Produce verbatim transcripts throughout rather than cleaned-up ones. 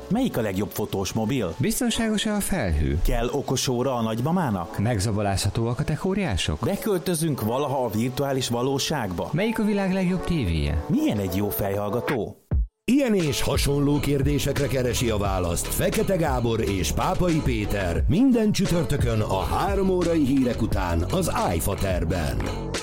Melyik a legjobb fotós mobil? Biztonságos-e a felhő? Kell okos óra a nagymamának? Megzabolázhatóak a techóriások? Beköltözünk valaha a virtuális valóságba? Melyik a világ legjobb tévéje? Milyen egy jó fejhallgató? Ilyen és hasonló kérdésekre keresi a választ Fekete Gábor és Pápai Péter minden csütörtökön a három órai hírek után az iFaterben.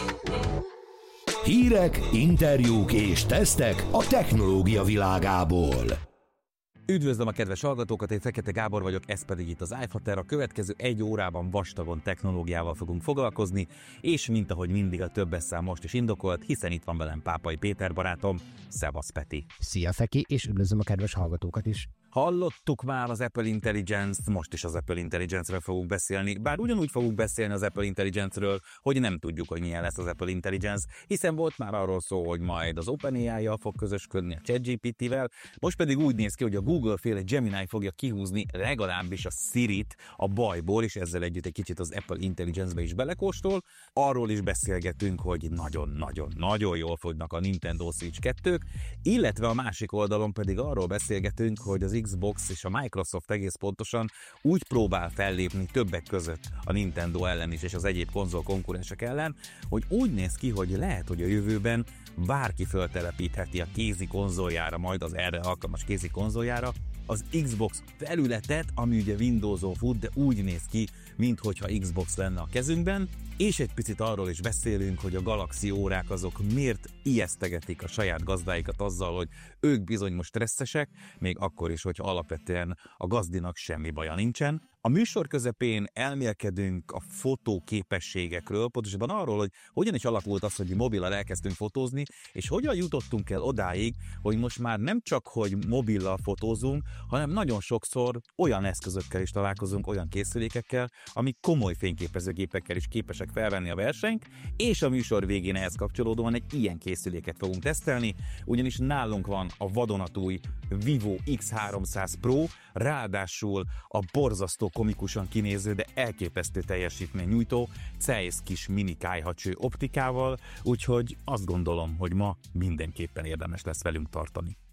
Hírek, interjúk és tesztek a technológia világából. Üdvözlöm a kedves hallgatókat, én Fekete Gábor vagyok, ez pedig itt az iFater. A következő egy órában vastagon technológiával fogunk foglalkozni, és mint ahogy mindig a többes szám most is indokolt, hiszen itt van velem Pápai Péter barátom. Szevasz, Peti! Szia, Feki, és üdvözlöm a kedves hallgatókat is! Hallottuk már az Apple Intelligence-t, most is az Apple Intelligence-ről fogunk beszélni, bár ugyanúgy fogunk beszélni az Apple Intelligence-ről, hogy nem tudjuk, hogy milyen lesz az Apple Intelligence, hiszen volt már arról szó, hogy majd az OpenAI-jal fog közösködni, a ChatGPT-vel, most pedig úgy néz ki, hogy a Google-féle Gemini fogja kihúzni legalábbis a Sirit a bajból, és ezzel együtt egy kicsit az Apple Intelligence-be is belekóstol. Arról is beszélgetünk, hogy nagyon-nagyon-nagyon jól fognak a Nintendo Switch kettők, illetve a másik oldalon pedig arról beszélgetünk, hogy az Xbox és a Microsoft egész pontosan úgy próbál fellépni többek között a Nintendo ellen is és az egyéb konzol konkurensek ellen, hogy úgy néz ki, hogy lehet, hogy a jövőben bárki föltelepítheti a kézi konzoljára, majd az erre alkalmas kézi konzoljára az Xbox felületet, ami ugye Windowson fut, de úgy néz ki, minthogyha Xbox lenne a kezünkben, és egy picit arról is beszélünk, hogy a Galaxy órák azok miért ijesztegetik a saját gazdáikat azzal, hogy ők bizony most stresszesek, még akkor is, hogyha alapvetően a gazdinak semmi baja nincsen. A műsor közepén elmélkedünk a fotóképességekről, pontosabban arról, hogy hogyan is alakult az, hogy mi mobillal elkezdtünk fotózni, és hogyan jutottunk el odáig, hogy most már nem csak, hogy mobillal fotózunk, hanem nagyon sokszor olyan eszközökkel is találkozunk, olyan készülékekkel, amik komoly fényképezőgépekkel is képesek felvenni a versenyt, és a műsor végén ehhez kapcsolódóan egy ilyen készüléket fogunk tesztelni, ugyanis nálunk van a vadonatúj Vivo X háromszáz Pro, ráadásul a borzasztó komikusan kinéző, de elképesztő teljesítmény nyújtó Zeiss kis mini kályhacső optikával, úgyhogy azt gondolom, hogy ma mindenképpen érdemes lesz velünk tartani.